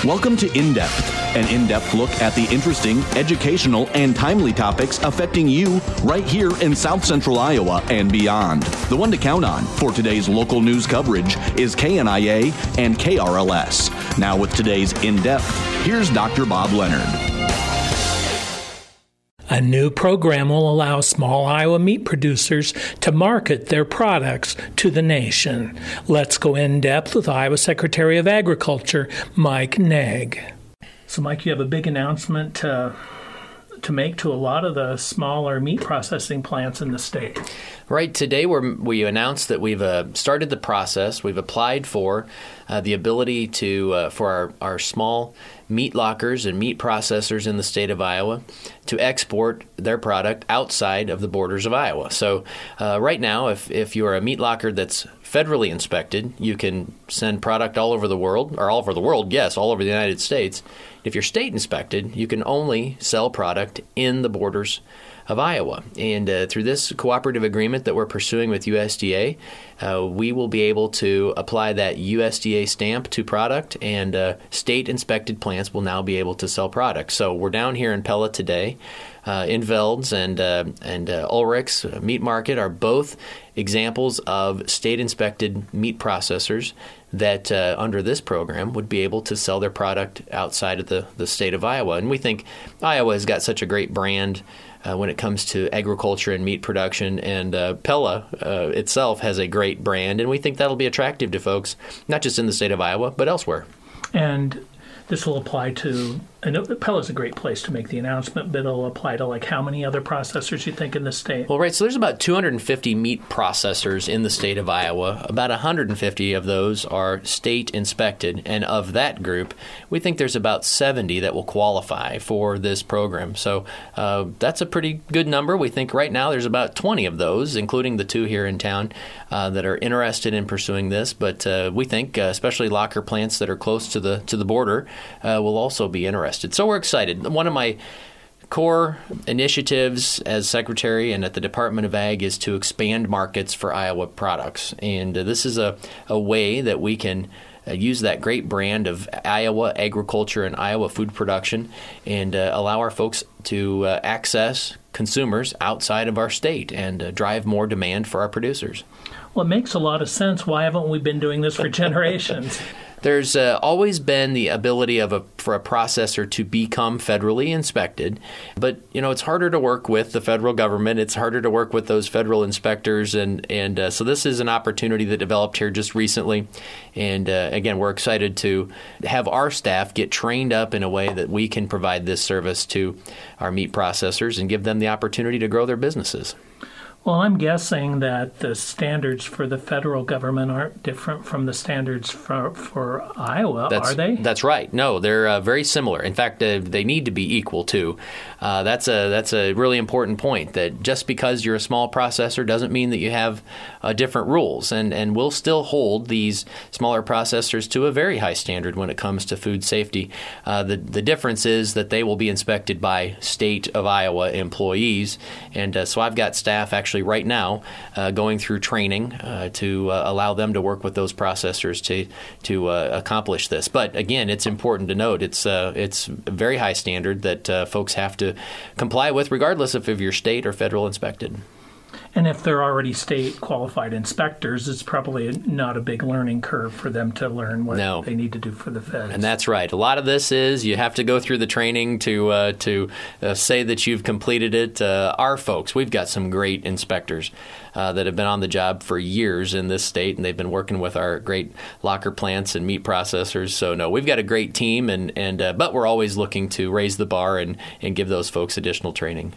Welcome to In Depth, an in-depth look at the interesting, educational, and timely topics affecting you right here in South Central Iowa and beyond. The one to count on for today's local news coverage is KNIA and KRLS. Now with today's In Depth, here's Dr. Bob Leonard. A new program will allow small Iowa meat producers to market their products to the nation. Let's go in depth with Iowa Secretary of Agriculture, Mike Naig. So, Mike, you have a big announcement to make to a lot of the smaller meat processing plants in the state. Right. Today we announced that we've started the process. We've applied for the ability to for our small meat lockers and meat processors in the state of Iowa to export their product outside of the borders of Iowa. So right now, if you're a meat locker that's federally inspected, you can send product all over the world, or all over the world, yes, all over the United States. If you're state inspected, you can only sell product in the borders of Iowa. And through this cooperative agreement that we're pursuing with USDA, we will be able to apply that USDA stamp to product, and state-inspected plants will now be able to sell product. So we're down here in Pella today. In Veld's and Ulrich's Meat Market are both examples of state-inspected meat processors that under this program would be able to sell their product outside of the state of Iowa. And we think Iowa has got such a great brand when it comes to agriculture and meat production, and Pella itself has a great brand, and we think that'll be attractive to folks, not just in the state of Iowa, but elsewhere. And this will apply to, I know Pella's a great place to make the announcement, but it'll apply to like how many other processors you think in the state? Well, right, so there's about 250 meat processors in the state of Iowa. About 150 of those are state inspected, and of that group, we think there's about 70 that will qualify for this program. So that's a pretty good number. We think right now there's about 20 of those, including the two here in town, that are interested in pursuing this. But we think, especially locker plants that are close to the border, will also be interested. So we're excited. One of my core initiatives as Secretary and at the Department of Ag is to expand markets for Iowa products. And this is a way that we can use that great brand of Iowa agriculture and Iowa food production and allow our folks to access consumers outside of our state and drive more demand for our producers. Well, it makes a lot of sense. Why haven't we been doing this for generations? There's always been the ability for a processor to become federally inspected, but it's harder to work with the federal government. It's harder to work with those federal inspectors, and so this is an opportunity that developed here just recently. And again, we're excited to have our staff get trained up in a way that we can provide this service to our meat processors and give them the opportunity to grow their businesses. Well, I'm guessing that the standards for the federal government aren't different from the standards for Iowa, are they? That's right. No, they're very similar. In fact, they need to be equal, too. That's a really important point, that just because you're a small processor doesn't mean that you have different rules. And we'll still hold these smaller processors to a very high standard when it comes to food safety. The difference is that they will be inspected by state of Iowa employees. And so I've got staff actually right now going through training to allow them to work with those processors to accomplish this. But again, it's important to note it's a very high standard that folks have to comply with, regardless if you're state or federal inspected. And if they're already state-qualified inspectors, it's probably not a big learning curve for them to learn what they need to do for the feds. And that's right. A lot of this is you have to go through the training to say that you've completed it. Our folks, we've got some great inspectors that have been on the job for years in this state, and they've been working with our great locker plants and meat processors. So, no, we've got a great team, but we're always looking to raise the bar and give those folks additional training.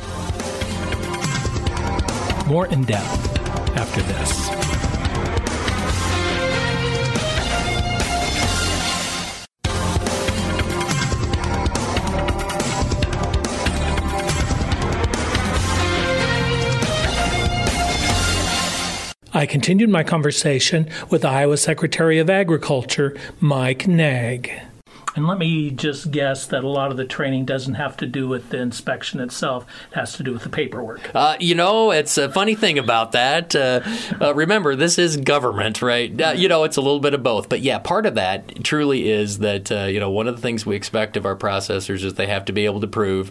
More in depth after this. I continued my conversation with Iowa Secretary of Agriculture, Mike Naig. And let me just guess that a lot of the training doesn't have to do with the inspection itself. It has to do with the paperwork. It's a funny thing about that. Remember, this is government, right? It's a little bit of both. But yeah, part of that truly is that, one of the things we expect of our processors is they have to be able to prove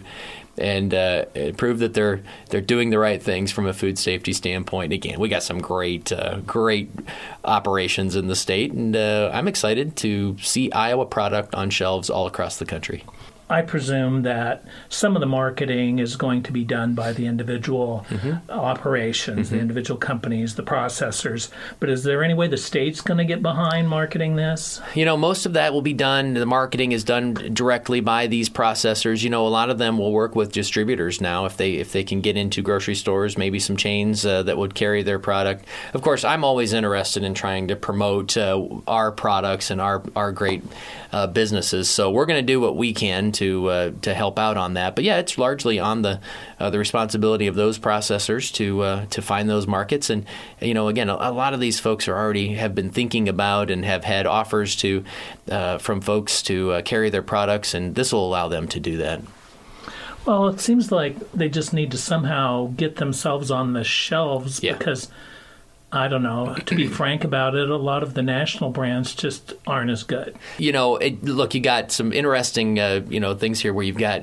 that they're doing the right things from a food safety standpoint. Again, we got some great operations in the state, and I'm excited to see Iowa product on shelves all across the country. I presume that some of the marketing is going to be done by the individual operations, the individual companies, the processors. But is there any way the state's going to get behind marketing this? Most of that will be done. The marketing is done directly by these processors. A lot of them will work with distributors now if they can get into grocery stores, maybe some chains that would carry their product. Of course, I'm always interested in trying to promote our products and our great businesses. So we're going to do what we can to help out on that. But yeah, it's largely on the responsibility of those processors to find those markets. And again, a lot of these folks have been thinking about and have had offers from folks to carry their products, and this will allow them to do that. Well, it seems like they just need to somehow get themselves on the shelves because, I don't know, to be frank about it, a lot of the national brands just aren't as good. Look, you got some interesting, things here where you've got,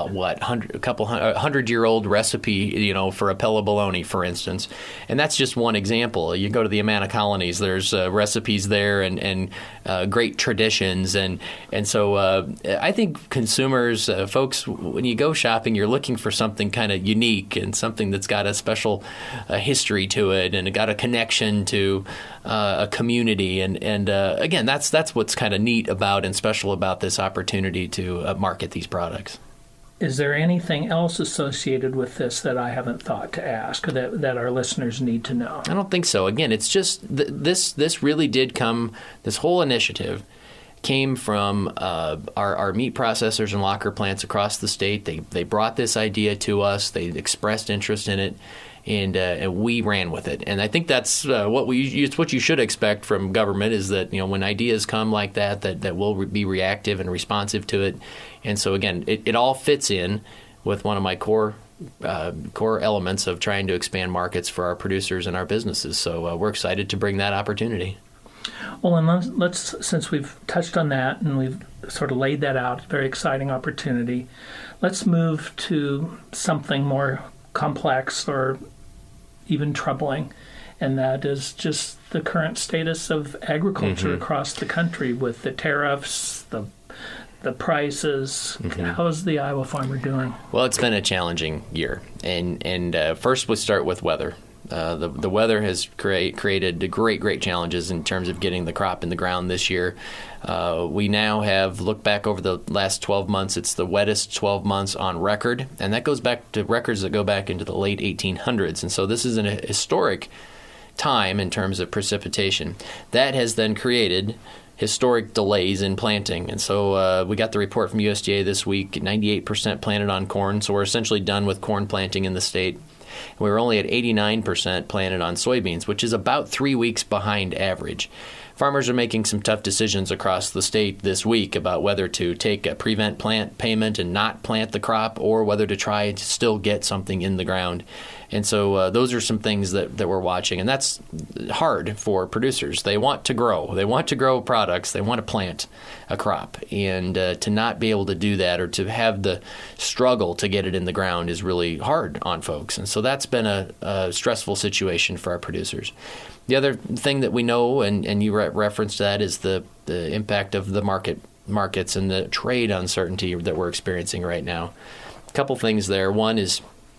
100-year-old recipe, for a Pella bologna, for instance. And that's just one example. You go to the Amana colonies, there's recipes there and great traditions. And so I think consumers, folks, when you go shopping, you're looking for something kind of unique and something that's got a special history to it and got a connection to a community, and again, that's what's kind of neat about and special about this opportunity to market these products. Is there anything else associated with this that I haven't thought to ask, or that our listeners need to know? I don't think so. Again, it's just this really did come. This whole initiative came from our meat processors and locker plants across the state. They brought this idea to us. They expressed interest in it. And we ran with it, and I think that's it's what you should expect from government is that when ideas come like that we'll be reactive and responsive to it, and so again it all fits in with one of my core elements of trying to expand markets for our producers and our businesses. So we're excited to bring that opportunity. Well, and let's since we've touched on that and we've sort of laid that out, very exciting opportunity. Let's move to something more complex or even troubling, and that is just the current status of agriculture across the country with the tariffs, the prices. How's the Iowa farmer doing? Well, it's been a challenging year, and first we'll start with weather. The weather has created great challenges in terms of getting the crop in the ground this year. We now have looked back over the last 12 months. It's the wettest 12 months on record, and that goes back to records that go back into the late 1800s. And so this is an historic time in terms of precipitation. That has then created historic delays in planting. And so we got the report from USDA this week, 98% planted on corn. So we're essentially done with corn planting in the state. We were only at 89% planted on soybeans, which is about 3 weeks behind average. Farmers are making some tough decisions across the state this week about whether to take a prevent plant payment and not plant the crop, or whether to try to still get something in the ground. And so those are some things that we're watching, and that's hard for producers. They want to grow. They want to grow products. They want to plant a crop. And to not be able to do that, or to have the struggle to get it in the ground, is really hard on folks. And so that's been a stressful situation for our producers. The other thing that we know, and you referenced that, is the impact of the markets and the trade uncertainty that we're experiencing right now. A couple things there. One is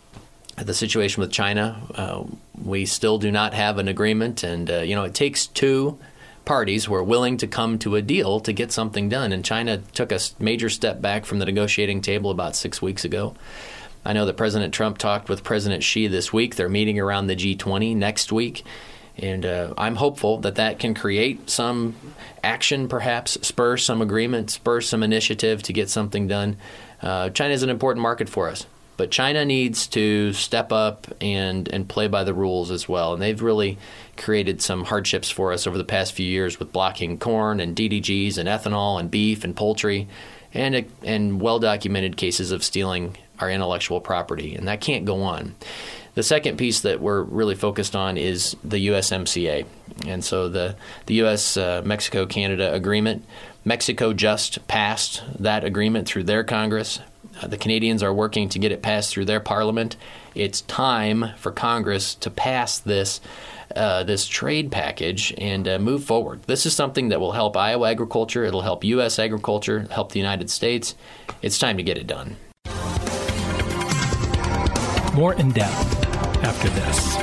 the situation with China. We still do not have an agreement, and it takes two parties who are willing to come to a deal to get something done. And China took a major step back from the negotiating table about 6 weeks ago. I know that President Trump talked with President Xi this week. They're meeting around the G20 next week. And I'm hopeful that can create some action, perhaps spur some agreement, spur some initiative to get something done. China is an important market for us. But China needs to step up and play by the rules as well. And they've really created some hardships for us over the past few years with blocking corn and DDGs and ethanol and beef and poultry and well-documented cases of stealing our intellectual property. And that can't go on. The second piece that we're really focused on is the USMCA. And so the U.S.-Mexico-Canada agreement, Mexico just passed that agreement through their Congress. The Canadians are working to get it passed through their parliament. It's time for Congress to pass this trade package and move forward. This is something that will help Iowa agriculture. It'll help U.S. agriculture, help the United States. It's time to get it done. More in depth after this.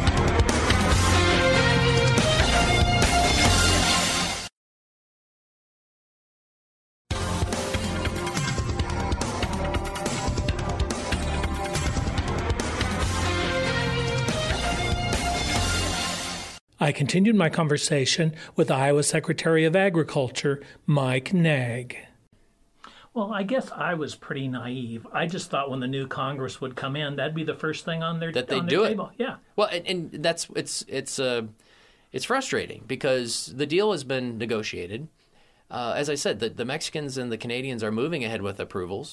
I continued my conversation with Iowa Secretary of Agriculture, Mike Naig. Well, I guess I was pretty naive. I just thought when the new Congress would come in, that'd be the first thing on their table. Yeah. Well, and that's it's frustrating because the deal has been negotiated. As I said, the Mexicans and the Canadians are moving ahead with approvals.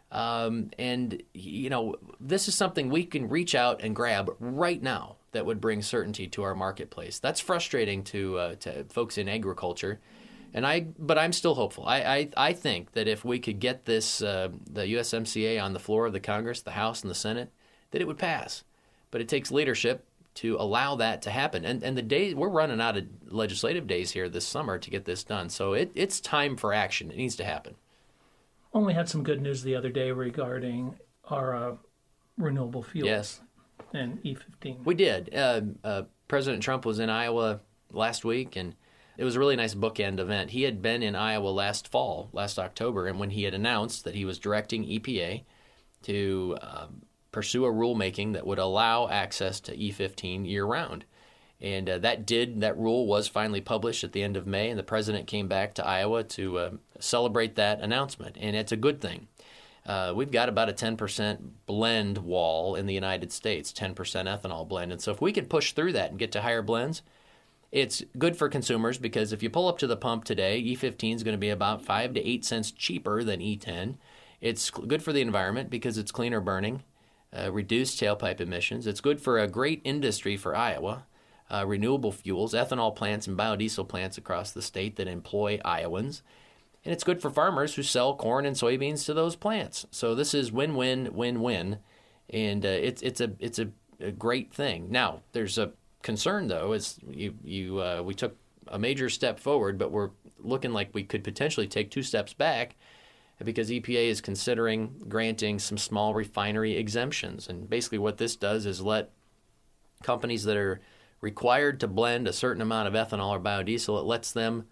And, this is something we can reach out and grab right now that would bring certainty to our marketplace. That's frustrating to folks in agriculture. But I'm still hopeful. I think that if we could get this, the USMCA on the floor of the Congress, the House, and the Senate, that it would pass. But it takes leadership to allow that to happen. And the days we're running out of legislative days here this summer to get this done. So it's time for action. It needs to happen. Well, we had some good news the other day regarding our renewable fuels. Yes. And E15. We did. President Trump was in Iowa last week, and it was a really nice bookend event. He had been in Iowa last October, and when he had announced that he was directing EPA to pursue a rulemaking that would allow access to E15 year-round. And that rule was finally published at the end of May, and the president came back to Iowa to celebrate that announcement. And it's a good thing. We've got about a 10% blend wall in the United States, 10% ethanol blend. And so if we can push through that and get to higher blends, it's good for consumers because if you pull up to the pump today, E15 is going to be about 5 to 8 cents cheaper than E10. It's good for the environment because it's cleaner burning, reduced tailpipe emissions. It's good for a great industry for Iowa. Renewable fuels, ethanol plants, and biodiesel plants across the state that employ Iowans. And it's good for farmers who sell corn and soybeans to those plants. So this is win-win, win-win, and it's a great thing. Now, there's a concern, though, is we took a major step forward, but we're looking like we could potentially take 2 steps back because EPA is considering granting some small refinery exemptions. And basically what this does is let companies that are required to blend a certain amount of ethanol or biodiesel, it lets them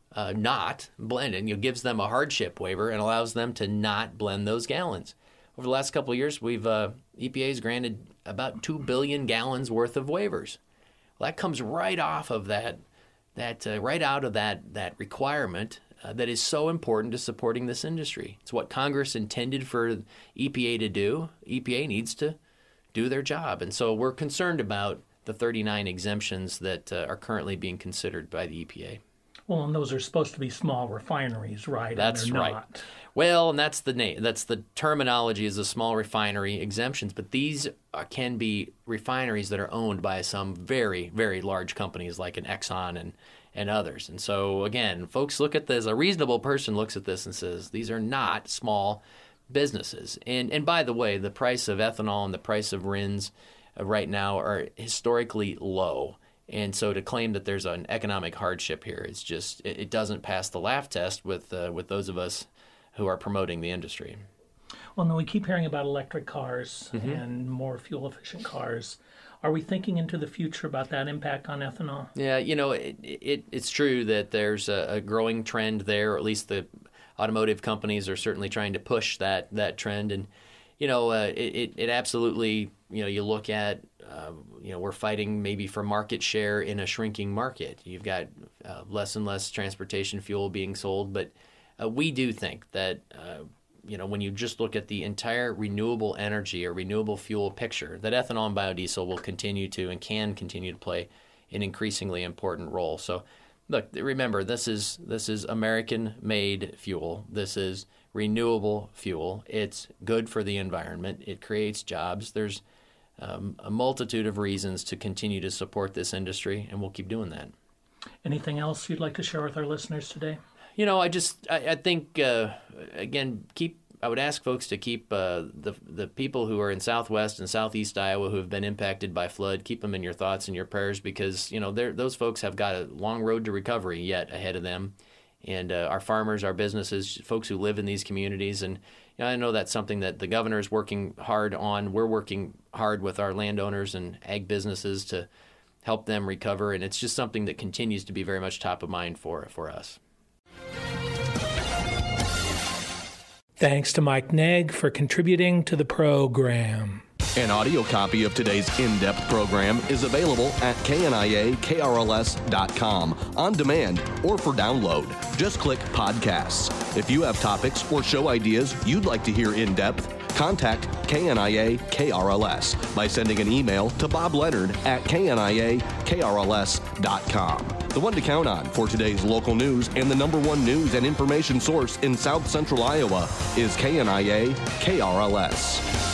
not blend it. It gives them a hardship waiver and allows them to not blend those gallons. Over the last couple of years, EPA's granted about 2 billion gallons worth of waivers. Well, that comes right off of that right out of that requirement that is so important to supporting this industry. It's what Congress intended for EPA to do. EPA needs to do their job, and so we're concerned about the 39 exemptions that are currently being considered by the EPA. Well, and those are supposed to be small refineries, right? That's right. Not. Well, and that's the name. That's the terminology is the small refinery exemptions. But these can be refineries that are owned by some very, very large companies like an Exxon and others. And so, again, folks look at this. A reasonable person looks at this and says, these are not small businesses. And by the way, the price of ethanol and the price of RINs right now are historically low. And so to claim that there's an economic hardship here, it's just it doesn't pass the laugh test with those of us who are promoting the industry. Well, no, we keep hearing about electric cars and more fuel-efficient cars. Are we thinking into the future about that impact on ethanol? Yeah, it's true that there's a growing trend there, or at least the automotive companies are certainly trying to push that trend. And, it absolutely, you look at, we're fighting maybe for market share in a shrinking market. You've got less and less transportation fuel being sold, but we do think that when you just look at the entire renewable energy or renewable fuel picture, that ethanol and biodiesel will continue to and can continue to play an increasingly important role. So, look, remember, this is American-made fuel. This is renewable fuel. It's good for the environment. It creates jobs. There's a multitude of reasons to continue to support this industry, and we'll keep doing that. Anything else you'd like to share with our listeners today? I think, again, I would ask folks to keep the people who are in Southwest and Southeast Iowa who have been impacted by flood, keep them in your thoughts and your prayers, because, those folks have got a long road to recovery yet ahead of them. And our farmers, our businesses, folks who live in these communities. And I know that's something that the governor is working hard on. We're working hard with our landowners and ag businesses to help them recover. And it's just something that continues to be very much top of mind for us. Thanks to Mike Naig for contributing to the program. An audio copy of today's in-depth program is available at kniakrls.com on demand or for download. Just click Podcasts. If you have topics or show ideas you'd like to hear in depth, contact KNIA KRLS by sending an email to Bob Leonard at kniakrls.com. The one to count on for today's local news and the number one news and information source in South Central Iowa is KNIA KRLS.